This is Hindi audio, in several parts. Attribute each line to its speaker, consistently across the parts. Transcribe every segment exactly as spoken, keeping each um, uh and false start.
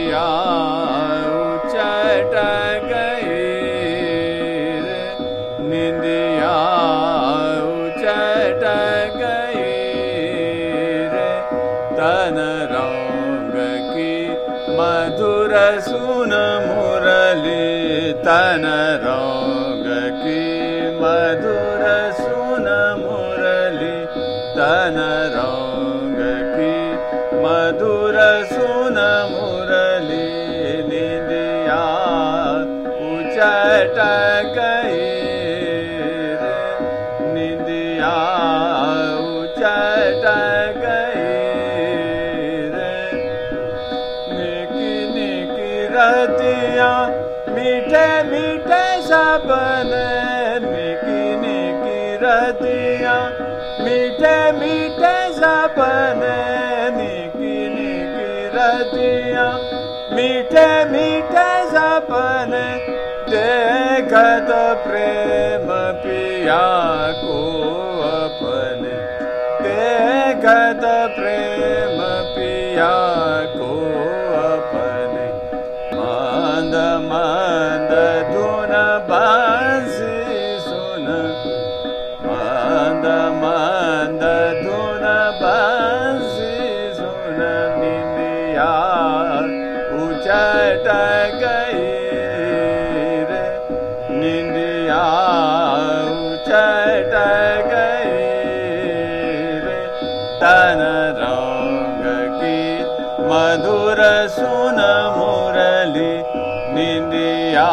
Speaker 1: निंदिया उचट गई रे, निंदिया उचट गई रे, तन रंग की मधुर सुन मुरली, तन रंग की मधुर सुन मुरली, तन रंग की मधुर सुन मुरली, निंदिया उचट गई रे, निंदिया उचट गई रे, निकी निकी रतिया मीठे मीठे सपने, निकी निकी रतिया मीठे मीठे सपने, निकी निकी रतिया मीठे मीठे सपने, देखत प्रेम पिया को अपने, देखत प्रेम पिया को अपने, मंद मंद धुन बांसी सुन, मंद मंद धुन बांसी सुन, निंदिया उचट गई रे, निंदिया उचट गई रे, तन रंग की मधुर सुन मुरली, निंदिया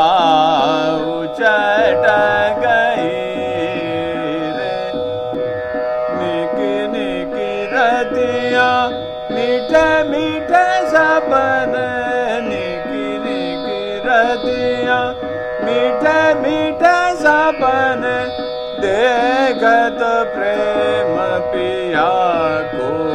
Speaker 1: उचट गई रे, निकी निकी रतिया मीठे मीठे सपने, निकी निकी रतिया मीठे मीठे सपने, देखत प्रेम पिया को